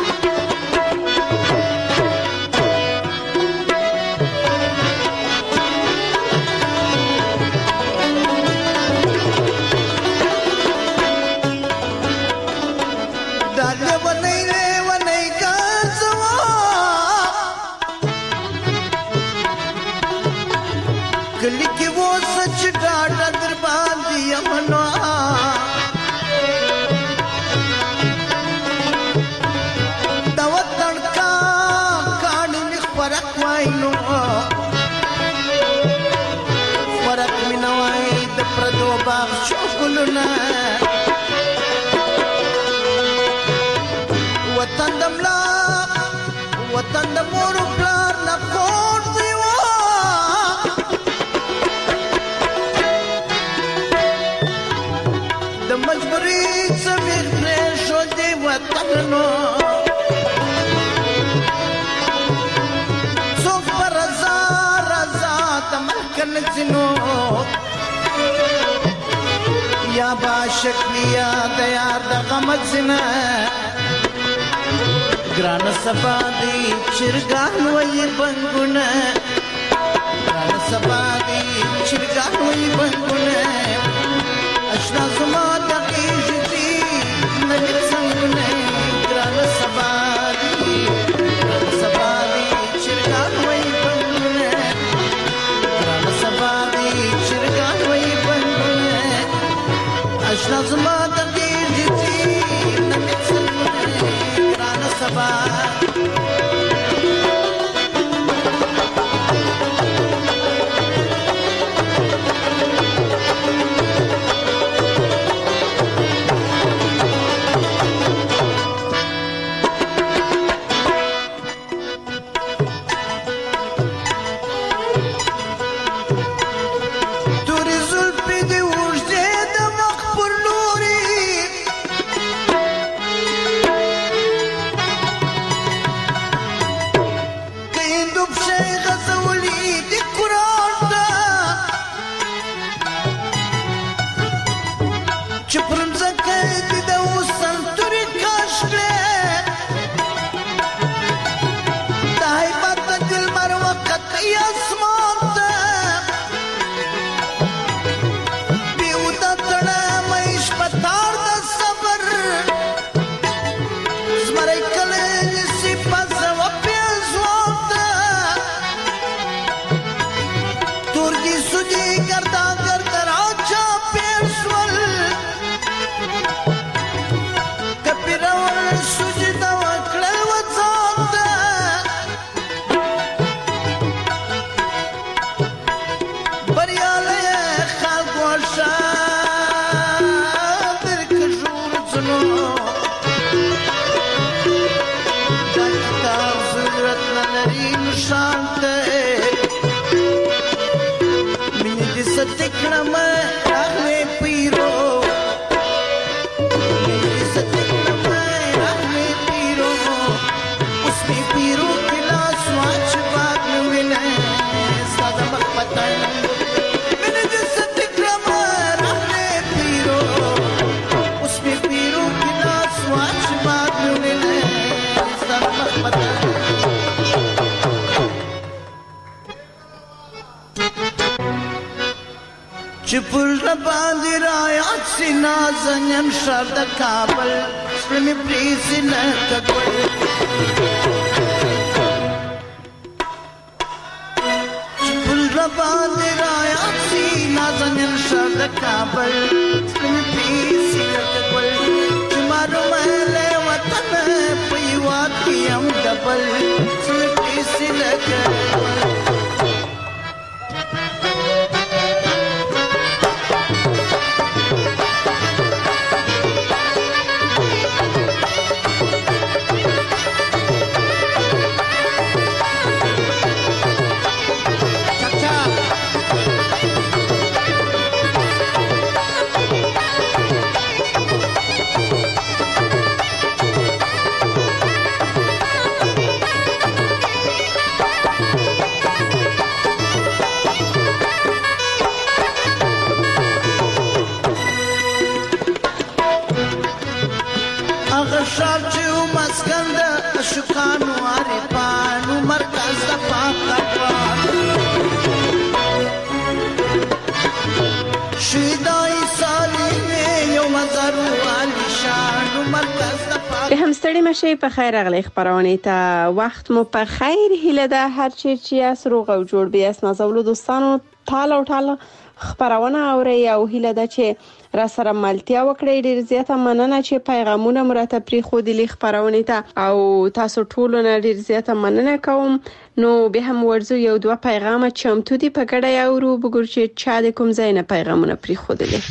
ګلونه وطن د ملا وطن د مور پلار نه کور دی وا د مجبوري سمیر شو دی وطن نو څوک پر رضا رضا د ملکن جنو یا با شکلیا د یار د غم زنه ګران سبا دی چرګان وای بنګونه ګران سبا دی چرګان وای بنګونه اشنا زما د کیږي نن څنګه ګران سبا دی ګران سبا دی چرګان وای بنګونه ګران سبا دی چرګان وای بنګونه اشنا زما د کیږي نن څنګه ګران سبا چپل باندې رايات سینا زنن شر د کابل سپلمې پریسي نه کګل چپل باندې رايات سینا زنن شر د کابل سپلمې پریسي نه کګل چمارو مله وطن پیوا کیم دبل سپلمې پریسي نه کګل به هم ستړي مشي په خیر اغلی خبرونه ته وخت مو په خیر هیله ده هر چی چې اس روغ او جوړ بیا اس نازولو دوستانو ټال او ټال خبرونه اوري او هیله ده چې را سره ملتیا وکړئ. ډیر زیاته مننه چې پیغامونه مرته پری خو دي خبرونه ته او تاسو ټول نه ډیر زیاته مننه کوم. نو به هم ورزو یو دوه پیغام چمتو دي په ګډه اورو بګور چې چا د کوم ځای نه پیغامونه پری خو دي.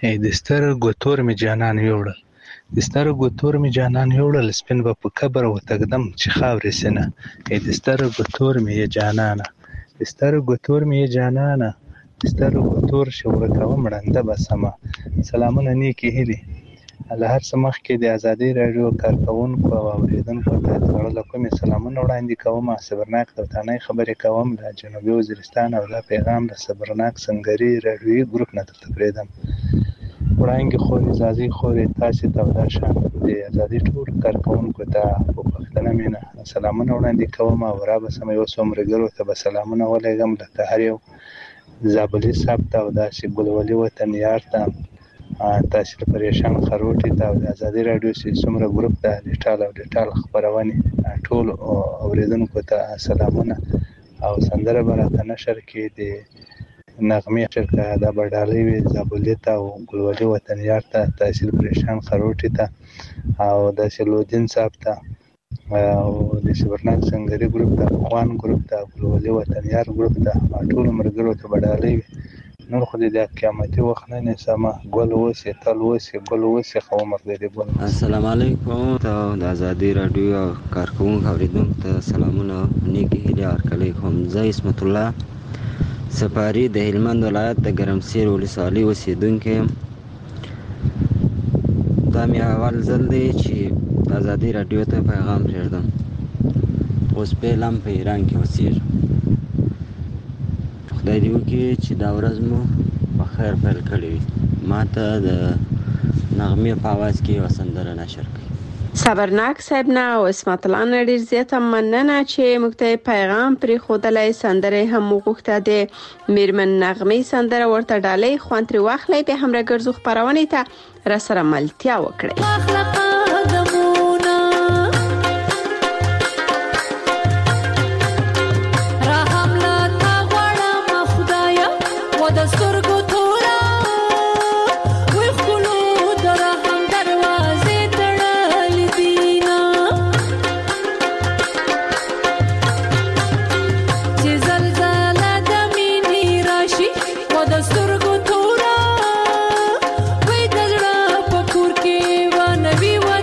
د سترګو تور مې جانان یوړل د سترګو تور مې جانان یوړل سپین به په قبر وتږدم چې خاورې سینه د سترګو تور مې جانانه د سترګو تور مې جانانه د سترګو تور شو ورکوم ړنده به سمه. سلامونه نیکې هیلې له هر څه مخکې د ازادۍ راډیو کارکوونکو او اورېدونکو ته د زړه له کومې سلامونه وړاندې کوم. صبرناک دوتانۍ خبرې کوم له جنوبي وزیرستان او دا پیغام د صبرناک سنګري راډیویي ګروپ نه درته پرېږدم. وړانګې خورې ځاځي خورې تاسې ته او دا شان د ازادۍ ټولو کارکوونکو ته په پښتنه مینه سلامونه وړاندې کوم او رابسم یو څو ملګرو ته به سلامونه ولېږم لکه هر یو زابلي صاحب ته او داسې ګلولي وطن یار ته تاسې د پریشان خروټي ته او د ازادۍ راډیو چې څومره ګروپ ده ډیټال او ډیټال خپرونې ټولو اورېدونکو ته سلامونه. او سندره به راته نشر کې د نغمې شرکه دا به ډالۍ وي زابلي ته او ګلولي وطن یار ته تاسې د پریشان خروټي ته او داسې لودین صاحب ته او د صبرناک سنګري ګروپ ته افغان ګروپ ته ګلولي وطن یار ګروپ ته ټولو ملګرو ته به ډالۍ وي. نور خو د قیامتي وخت نه نیسمه ګل اوسې تل اوسې ګل اوسې خو عمر دې ګل. السلام علیکم ته د ازادۍ راډیو کارکوونکو اوریدونکو ته سلامونه نیکې هیلې ورکوي کوم. زه عصمت الله سپاري د هلمند ولایت د ګرمسیر ولسوالۍ اوسېدونکی یم. دا مې اول ځل دی چې د ازادۍ راډیو ته پیغام پرېږدم. اوس فعلا په ایران کې اوسېږم. خدای دې وکړي چې دا ورځ مو په خیر پیل کړې وي. ما ته د نغمې په اواز کې یوه سندره نشر کړئ. صبرناک صاحب نه او عصمت الله نه ډېر زیاته مننه چې موږ ته پیغام پرېښودلی. سندرې هم وغوښته د میرمن نغمې سندره ورته ډالۍ خوند ترې واخلئ. بیا هم راګرځو خپرونې ته راسره ملتیا وکړئ. We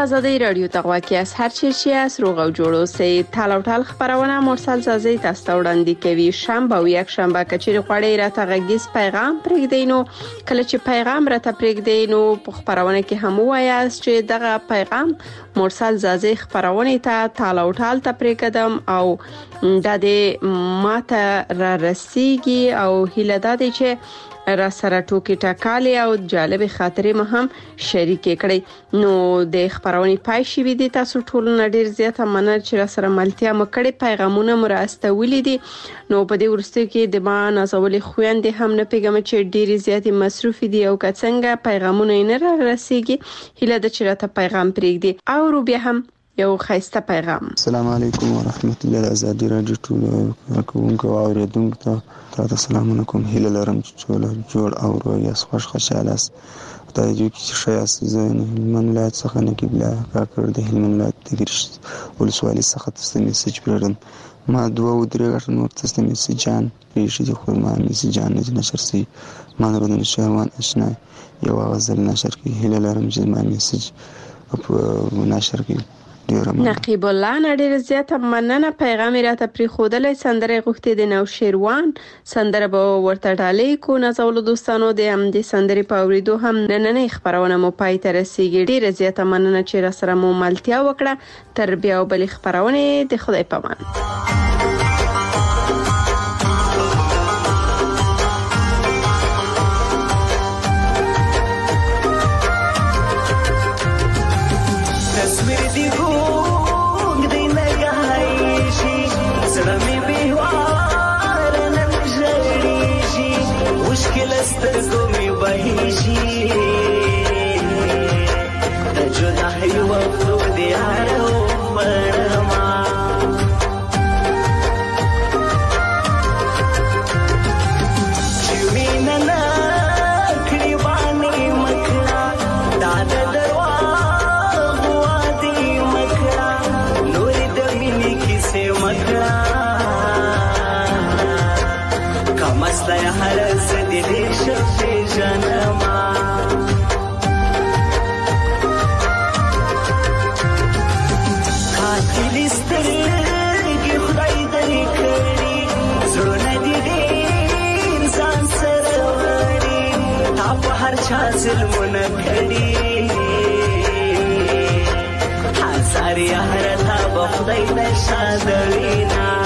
آزادی رادیو تقواکی از هر چیزی از روغ و جوړ اوسئ. تال او ټال خبرونه مرسل زازی تاسو ته وړاندې کوي. شنبه او یک شنبه کچېرې غواړئ راته غږیز پیغام پرېږدئ، نو کله چې پیغام راته پرېږدئ نو په خبرونه کې هم ووایاست چې دغه پیغام مرسل زازی خبرونه ته تال او ټال ته پرېږدم او د دې ماته را رسیږي او هیله ده چې را سره ټوکی ټاکالي او جالب خاطرې مو هم شریک کړئ. نو د خبرونې پای شي دي تاسو ټول نه ډیر زیاته مننه چې را سره ملتیا مکړې پیغامونه مو راستولې دي. نو په دې ورستو کې د ما نازولې خويندې هم نه پیغام چې ډیر زیاتې مصروف دي او کڅنګه پیغامونه نه را رسیږي. هیله ده چې راته پیغام پرېږدي او رو بیا هم یو خیسته پیغام. السلام علیکم ورحمت الله. آزادی رادیو ټول کوونکو او اوریدونکو ته تاسو سلامونه کوم. هیله لرم چې ټول جوړ او روغ خوش خوشاله است. خدای دې چې شایسته زنه هلمند ولایت څخه نقیب الله کاکړ د هلمند ولایت د ګرشت ولسوالۍ څخه تاسو میسج پرېږدم. ما دوه او درې غټ نور تاسو میسجان پېښې دي خو ما میسجان نه نشر سي ما درونه شهوان آشنا یو غزل نشر کی. هیله لرم چې ما میسج په نشر کی. نقیب الله نړۍ زیاته مننه. پیغام راته پری خودلې سندره غوښتې د نو شیروان سندره به ورته ډالې کو نازول دوستانو د هم د سندره په اوریدو هم نن خبرونه مو پای ته رسیدي. ډیره زیاته مننه چې را سره مو ملتیا وکړه. تر بیا بل خبرونه د خدای پامان. ظلمونه کړي هزار یاره تا به خدای نشادوینا